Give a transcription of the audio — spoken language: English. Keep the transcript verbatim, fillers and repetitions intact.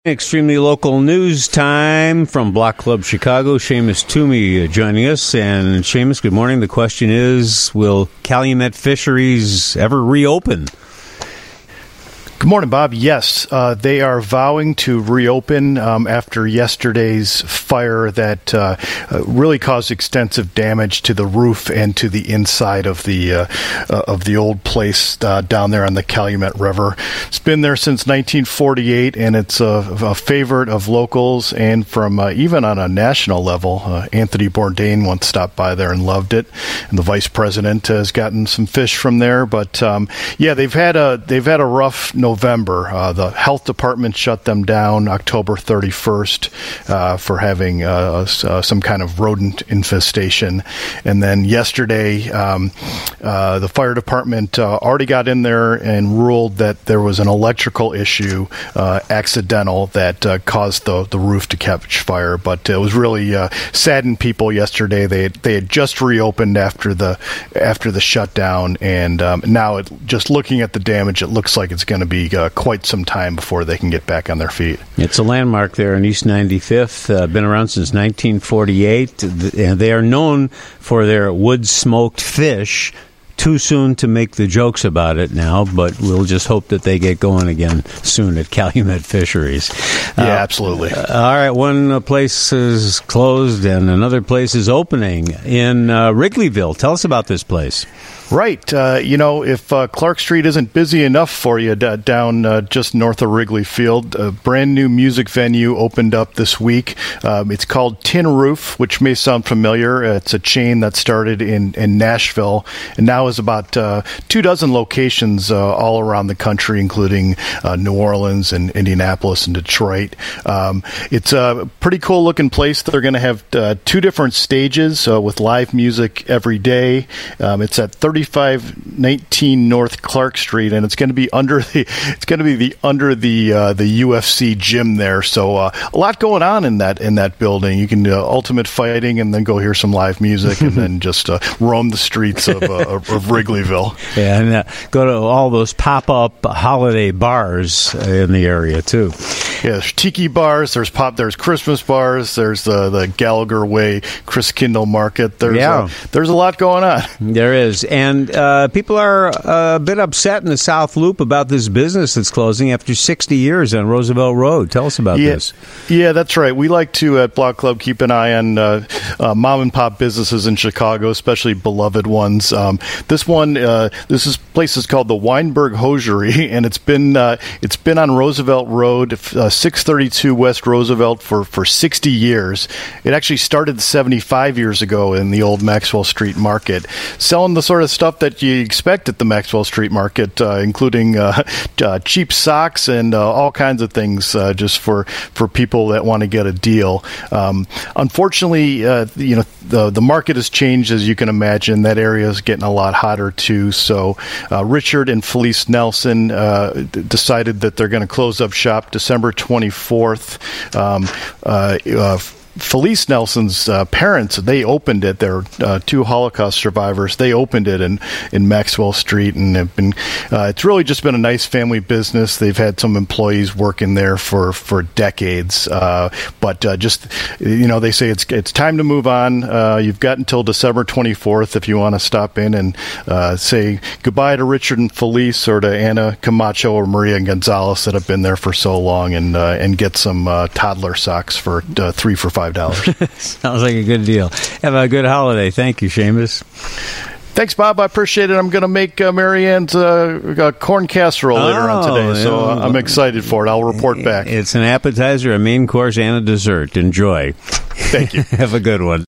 Extremely local news time from Block Club Chicago. Seamus Toomey joining us. And Seamus, good morning. The question is, will Calumet Fisheries ever reopen? Good morning, Bob. Yes, uh, they are vowing to reopen um, after yesterday's fire that uh, uh, really caused extensive damage to the roof and to the inside of the uh, uh, of the old place uh, down there on the Calumet River. It's been there since nineteen forty-eight, and it's a, a favorite of locals and from uh, even on a national level. Uh, Anthony Bourdain once stopped by there and loved it, and the vice president has gotten some fish from there. But um, yeah, they've had a they've had a rough November. November. Uh, the health department shut them down October thirty-first uh, for having uh, uh, some kind of rodent infestation. And then yesterday, um, uh, the fire department uh, already got in there and ruled that there was an electrical issue, uh, accidental, that uh, caused the, the roof to catch fire. But it was really uh, saddened people yesterday. They had, they had just reopened after the after the shutdown, and um, now it, just looking at the damage, it looks like it's going to be Uh, quite some time before they can get back on their feet. It's a landmark there on East ninety-fifth. Uh, been around since nineteen forty-eight. And they are known for their wood-smoked fish. Too soon to make the jokes about it now, but we'll just hope that they get going again soon at Calumet Fisheries. Yeah, uh, absolutely. Uh, all right, one place is closed and another place is opening in uh, Wrigleyville. Tell us about this place. Right. Uh, you know, if uh, Clark Street isn't busy enough for you d- down uh, just north of Wrigley Field, a brand new music venue opened up this week. Um, it's called Tin Roof, which may sound familiar. It's a chain that started in, in Nashville and now is about uh, two dozen locations uh, all around the country, including uh, New Orleans and Indianapolis and Detroit. Um, it's a pretty cool looking place. They're going to have uh, two different stages uh, with live music every day. Um, it's at thirty-five nineteen North Clark Street, and it's going to be under the it's going to be the under the uh, the U F C gym there. So uh, a lot going on in that in that building. You can do uh, Ultimate Fighting, and then go hear some live music, and then just uh, roam the streets of, uh, of Wrigleyville. Yeah, and uh, go to all those pop-up holiday bars in the area too. Yeah, there's tiki bars, there's pop, there's Christmas bars, there's the the Gallagher Way Chris Kindle Market. There's yeah. a, there's a lot going on. There is, and uh, people are a bit upset in the South Loop about this business that's closing after sixty years on Roosevelt Road. Tell us about yeah, this. Yeah, that's right. We like to at Block Club keep an eye on uh, uh, mom and pop businesses in Chicago, especially beloved ones. Um, this one, uh, this is place is called the Weinberg Hosiery, and it's been uh, it's been on Roosevelt Road, uh, six thirty-two West Roosevelt for, for sixty years. It actually started seventy-five years ago in the old Maxwell Street Market, selling the sort of stuff that you expect at the Maxwell Street Market, uh, including uh, uh, cheap socks and uh, all kinds of things, uh, just for, for people that want to get a deal. Um, unfortunately, uh, you know, the the market has changed, as you can imagine. That area is getting a lot hotter too. So uh, Richard and Felice Nelson uh, d- decided that they're going to close up shop December twenty-fourth. Um, uh, uh, Felice Nelson's uh, parents, they opened it. They're uh, two Holocaust survivors. They opened it in, in Maxwell Street, and have been. Uh, it's really just been a nice family business. They've had some employees working there for for decades. Uh, but uh, just you know, they say it's it's time to move on. Uh, you've got until December twenty-fourth if you want to stop in and uh, say goodbye to Richard and Felice, or to Anna Camacho or Maria Gonzalez that have been there for so long, and uh, and get some uh, toddler socks for uh, three for five. Five dollars. Sounds like a good deal. Have a good holiday. Thank you, Seamus. Thanks, Bob. I appreciate it. I'm going to make uh, Marianne's uh, corn casserole oh, later on today, so yeah. I'm excited for it. I'll report back. It's an appetizer, a main course, and a dessert. Enjoy. Thank you. Have a good one.